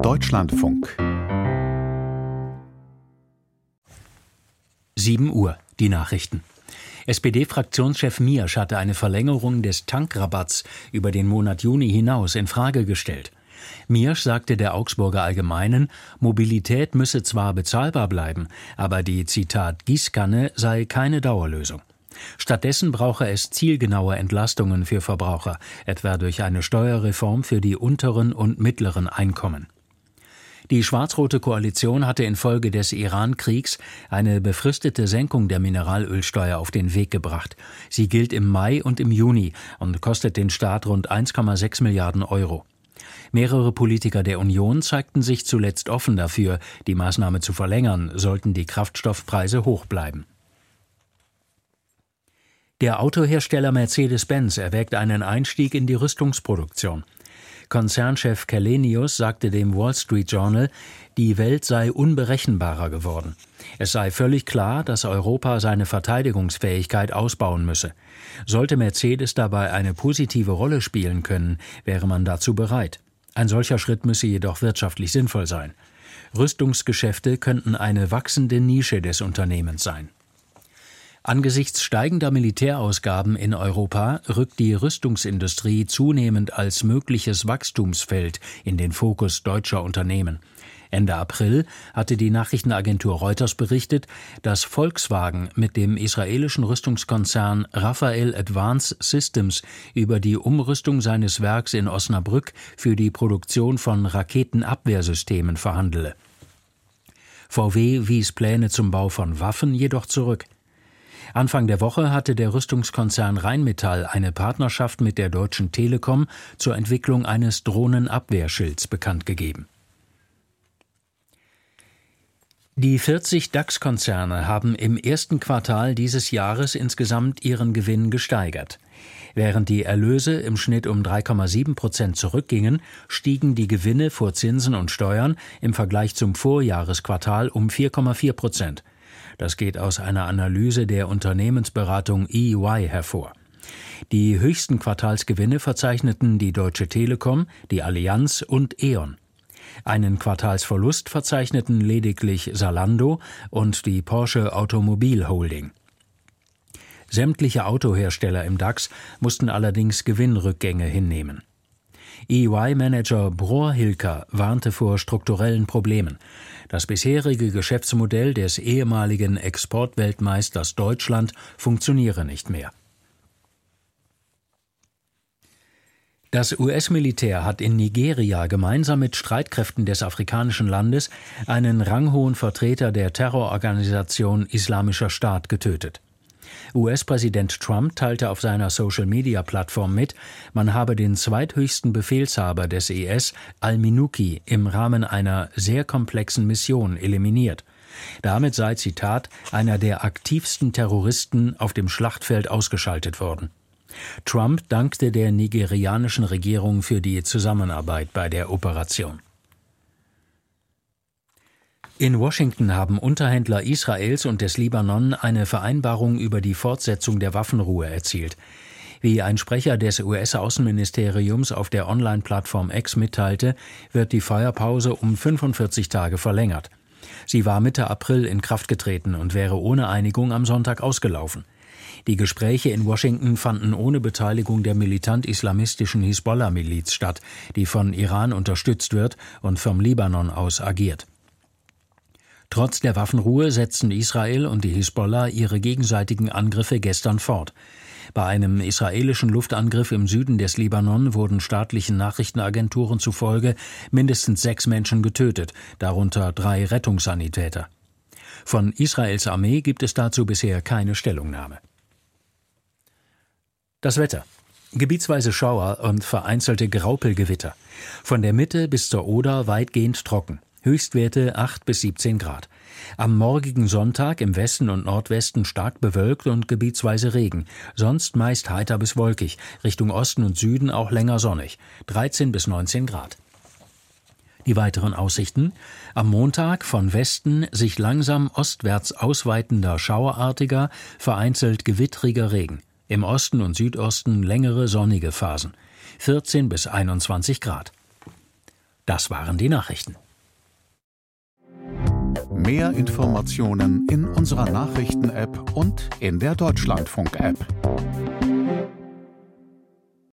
Deutschlandfunk 7 Uhr, die Nachrichten. SPD-Fraktionschef Miersch hatte eine Verlängerung des Tankrabatts über den Monat Juni hinaus in Frage gestellt. Miersch sagte der Augsburger Allgemeinen, Mobilität müsse zwar bezahlbar bleiben, aber die, Zitat, Gießkanne sei keine Dauerlösung. Stattdessen brauche es zielgenaue Entlastungen für Verbraucher, etwa durch eine Steuerreform für die unteren und mittleren Einkommen. Die schwarz-rote Koalition hatte infolge des Iran-Kriegs eine befristete Senkung der Mineralölsteuer auf den Weg gebracht. Sie gilt im Mai und im Juni und kostet den Staat rund 1,6 Milliarden Euro. Mehrere Politiker der Union zeigten sich zuletzt offen dafür, die Maßnahme zu verlängern, sollten die Kraftstoffpreise hoch bleiben. Der Autohersteller Mercedes-Benz erwägt einen Einstieg in die Rüstungsproduktion. Konzernchef Källenius sagte dem Wall Street Journal, die Welt sei unberechenbarer geworden. Es sei völlig klar, dass Europa seine Verteidigungsfähigkeit ausbauen müsse. Sollte Mercedes dabei eine positive Rolle spielen können, wäre man dazu bereit. Ein solcher Schritt müsse jedoch wirtschaftlich sinnvoll sein. Rüstungsgeschäfte könnten eine wachsende Nische des Unternehmens sein. Angesichts steigender Militärausgaben in Europa rückt die Rüstungsindustrie zunehmend als mögliches Wachstumsfeld in den Fokus deutscher Unternehmen. Ende April hatte die Nachrichtenagentur Reuters berichtet, dass Volkswagen mit dem israelischen Rüstungskonzern Rafael Advanced Systems über die Umrüstung seines Werks in Osnabrück für die Produktion von Raketenabwehrsystemen verhandele. VW wies Pläne zum Bau von Waffen jedoch zurück. Anfang der Woche hatte der Rüstungskonzern Rheinmetall eine Partnerschaft mit der Deutschen Telekom zur Entwicklung eines Drohnenabwehrschilds bekannt gegeben. Die 40 DAX-Konzerne haben im ersten Quartal dieses Jahres insgesamt ihren Gewinn gesteigert. Während die Erlöse im Schnitt um 3,7% zurückgingen, stiegen die Gewinne vor Zinsen und Steuern im Vergleich zum Vorjahresquartal um 4,4%. Das geht aus einer Analyse der Unternehmensberatung EY hervor. Die höchsten Quartalsgewinne verzeichneten die Deutsche Telekom, die Allianz und E.ON. Einen Quartalsverlust verzeichneten lediglich Zalando und die Porsche Automobil Holding. Sämtliche Autohersteller im DAX mussten allerdings Gewinnrückgänge hinnehmen. EY-Manager Brohr-Hilker warnte vor strukturellen Problemen. Das bisherige Geschäftsmodell des ehemaligen Exportweltmeisters Deutschland funktioniere nicht mehr. Das US-Militär hat in Nigeria gemeinsam mit Streitkräften des afrikanischen Landes einen ranghohen Vertreter der Terrororganisation Islamischer Staat getötet. US-Präsident Trump teilte auf seiner Social-Media-Plattform mit, man habe den zweithöchsten Befehlshaber des IS, al-Minuki, im Rahmen einer sehr komplexen Mission eliminiert. Damit sei, Zitat, einer der aktivsten Terroristen auf dem Schlachtfeld ausgeschaltet worden. Trump dankte der nigerianischen Regierung für die Zusammenarbeit bei der Operation. In Washington haben Unterhändler Israels und des Libanon eine Vereinbarung über die Fortsetzung der Waffenruhe erzielt. Wie ein Sprecher des US-Außenministeriums auf der Online-Plattform X mitteilte, wird die Feuerpause um 45 Tage verlängert. Sie war Mitte April in Kraft getreten und wäre ohne Einigung am Sonntag ausgelaufen. Die Gespräche in Washington fanden ohne Beteiligung der militant-islamistischen Hisbollah-Miliz statt, die von Iran unterstützt wird und vom Libanon aus agiert. Trotz der Waffenruhe setzten Israel und die Hisbollah ihre gegenseitigen Angriffe gestern fort. Bei einem israelischen Luftangriff im Süden des Libanon wurden staatlichen Nachrichtenagenturen zufolge mindestens 6 Menschen getötet, darunter 3 Rettungssanitäter. Von Israels Armee gibt es dazu bisher keine Stellungnahme. Das Wetter. Gebietsweise Schauer und vereinzelte Graupelgewitter. Von der Mitte bis zur Oder weitgehend trocken. Höchstwerte 8 bis 17 Grad. Am morgigen Sonntag im Westen und Nordwesten stark bewölkt und gebietsweise Regen. Sonst meist heiter bis wolkig. Richtung Osten und Süden auch länger sonnig. 13 bis 19 Grad. Die weiteren Aussichten: Am Montag von Westen sich langsam ostwärts ausweitender schauerartiger, vereinzelt gewittriger Regen. Im Osten und Südosten längere sonnige Phasen. 14 bis 21 Grad. Das waren die Nachrichten. Mehr Informationen in unserer Nachrichten-App und in der Deutschlandfunk-App.